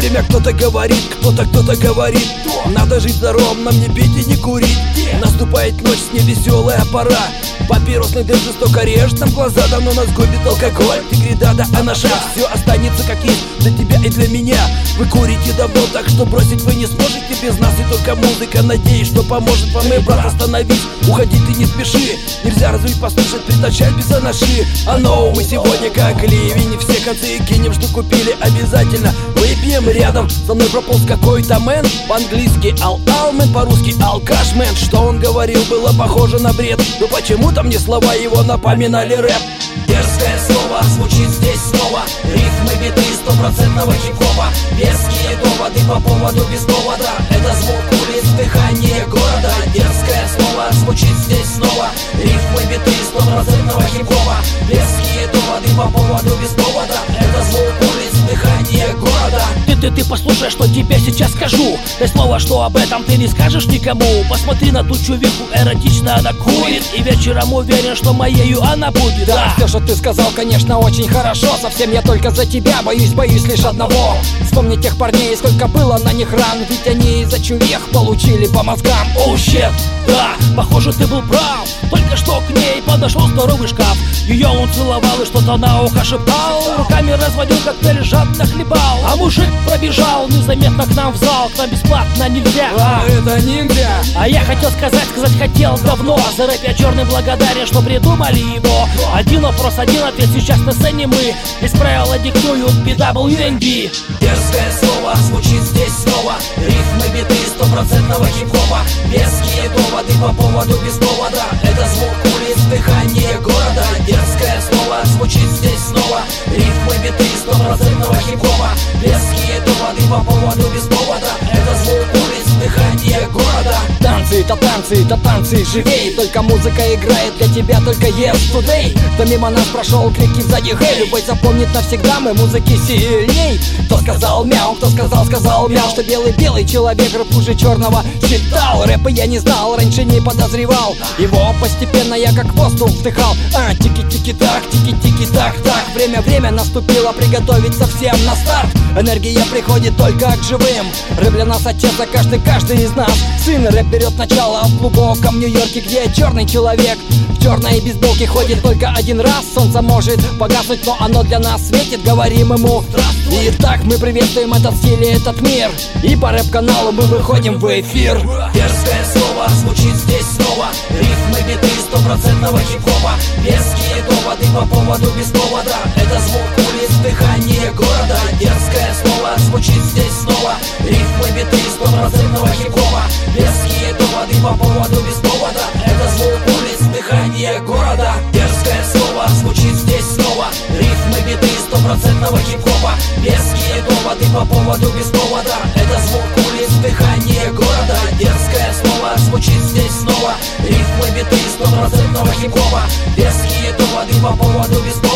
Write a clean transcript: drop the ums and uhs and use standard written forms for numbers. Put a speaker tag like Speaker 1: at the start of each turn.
Speaker 1: время кто-то говорит, кто-то говорит: надо жить здоровым, нам не пить и не курить. Наступает ночь, с невеселая пора. Папиросный дым жестоко режет нам глаза. Давно нас губит алкоголь, деградада, а наша все останется как есть для тебя и для меня. Вы курите давно, так что бросить вы не сможете без нас. И только музыка, надеюсь, что поможет вам. И, брат, остановись, уходи ты не спеши. Нельзя развить, послушать, притащать без анаши. А но мы сегодня как ливень, все концы кинем, что купили обязательно. Выпьем рядом, со мной прополз какой-то мэн. По-английски ал-алмен, по-русски алкашмен. Что он говорил, было похоже на бред, но почему-то мне слова его напоминали рэп.
Speaker 2: Дерзкое слово звучит здесь снова. Рифмы, биты стопроцентного хип-хопа. Веские доводы по поводу без повода. Это звук улиц, дыхание города. Дерзкое слово звучит здесь снова. Рифмы, биты стопроцентного хип-хопа. Веские доводы по поводу без повода. Это звук улиц, дыхание города.
Speaker 3: Ты послушай, что тебе сейчас скажу. Дай слово, что об этом ты не скажешь никому. Посмотри на ту чувиху, эротично она курит. И вечером уверен, что моею она будет.
Speaker 4: Да, все, что ты сказал, конечно, очень хорошо. Совсем я только за тебя боюсь лишь одного. Вспомни тех парней, сколько было на них ран. Ведь они из-за чувих получили по мозгам.
Speaker 3: Оу, щет, да, похоже, ты был прав. Только что к ней подошел здоровый шкаф. Ее он целовал и что-то на ухо шептал. Руками разводил коктейль, жадно хлебал. А мужик пробежал незаметно к нам в зал. К нам бесплатно нельзя.
Speaker 1: Это ниндзя.
Speaker 3: А я хотел сказать хотел давно. За рэп я черный благодарен, что придумали его. Один вопрос, один ответ, сейчас на сцене мы. Без правила диктуют BWND.
Speaker 2: Дерзкое слово звучит здесь снова. Рифмы, биты стопроцентного хип-хопа. Веские доводы по поводу без повода. Это звук улиц, дыхание города. Дерзкое слово звучит здесь снова. Рифмы, биты стопроцентного хип-хопа. Веские доводы по поводу без повода. Это звук улиц, дыхание города.
Speaker 4: Танцы, это танцы, живей. Только музыка играет для тебя, только yesterday. Кто мимо нас прошел, крики сзади хей. Любой запомнит навсегда, мы музыки сильней. Кто сказал мяу, кто сказал мяу. Что белый человек рэп хуже черного считал. Рэпа я не знал, раньше не подозревал. Его постепенно я как воздух вдыхал. Тики-тики-так, тики-тики-так, так. Время наступило, приготовиться всем на старт. Энергия приходит только к живым. Рэп для нас отец, а каждый из нас сын. Рэп берет начало в глубоком Нью-Йорке, где черный человек в черной бейсболке ходит только один раз. Солнце может погаснуть, но оно для нас светит. Говорим ему здравствуй. Итак, мы приветствуем этот стиль и этот мир. И по рэп-каналу мы выходим в эфир.
Speaker 2: Дерзкое слово звучит здесь снова. Рифмы, биты стопроцентного хип-хопа. Веские доводы по поводу без повода. Это звук улиц, дыхание города. Дерзкое слово звучит здесь снова. Рифмы, биты стопроцентного хип-хопа. Веские доводы по поводу без повода. Это звук улиц, дыхание города. Дерзкое слово звучит здесь снова. Рифмы, биты стопроцентного хип-хопа. Веские доводы по поводу без повода. Это звук улиц, дыхание города. Дерзкое слово звучит здесь снова. Рифмы, биты стопроцентного хип-хопа. Веские доводы по поводу без повода.